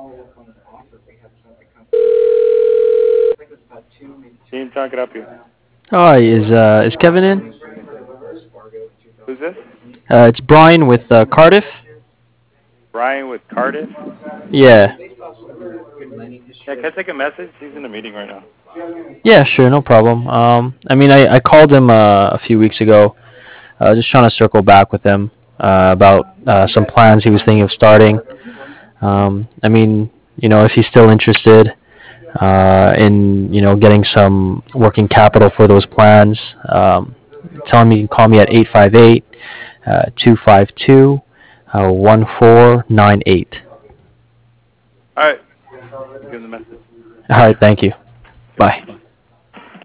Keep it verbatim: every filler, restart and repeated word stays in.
Team Talk, can I help you? Hi, is uh is Kevin in? Who's this? Uh, it's Brian with uh, Cardiff. Brian with Cardiff? Yeah. Yeah, can I take a message? He's in a meeting right now. Yeah, sure, no problem. Um, I mean, I, I called him uh, a few weeks ago, uh, just trying to circle back with him uh, about uh, some plans he was thinking of starting. Um, I mean, you know, if he's still interested uh, in, you know, getting some working capital for those plans, um, tell him he can call me at eight five eight, two five two, one four nine eight. All right. Give him the message. All right, thank you. Okay. Bye.